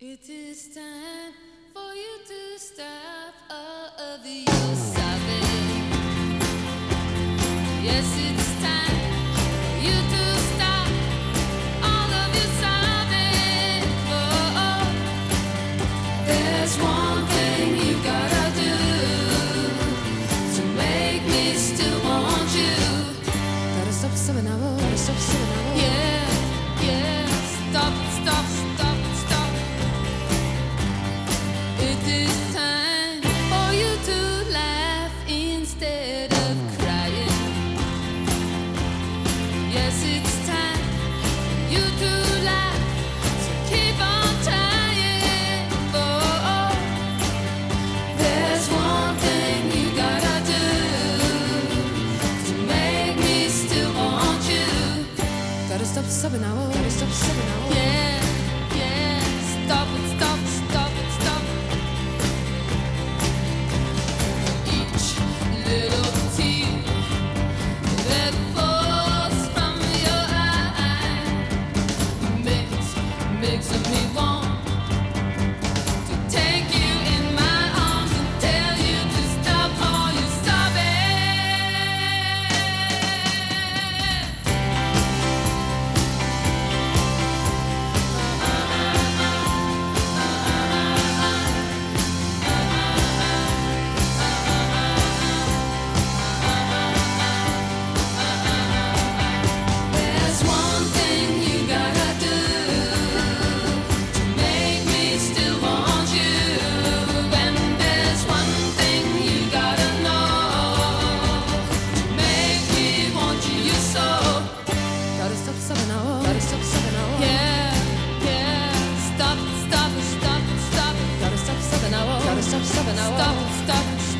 It is time for you to stop all of your sobbing. Yes, it's time for you to stop all of your sobbing. Oh, there's one thing you gotta do to make me still want you. Gotta stop sobbing now, gotta stop sobbing now. Yeah, yeah, stop, stop, stop, stop. It is time for you to laugh instead of crying. Yes, it's time for you to laugh, so keep on trying. Oh, there's one thing you gotta do to make me still want you. Gotta stop sobbing now, gotta stop sobbing now. Yeah, yeah, stop it, stop, stop it, stop. Each little tear that falls from your eye makes me want to take you in my arms and tell you to stop all your sobbing. There's one thing you gotta do to make me still want you. And there's one thing you gotta know to make me want you so. Gotta stop sobbing now, gotta stop sobbing now. Yeah, yeah, stop, stop, stop, stop. Gotta stop sobbing now, gotta stop sobbing now. Stop, stop.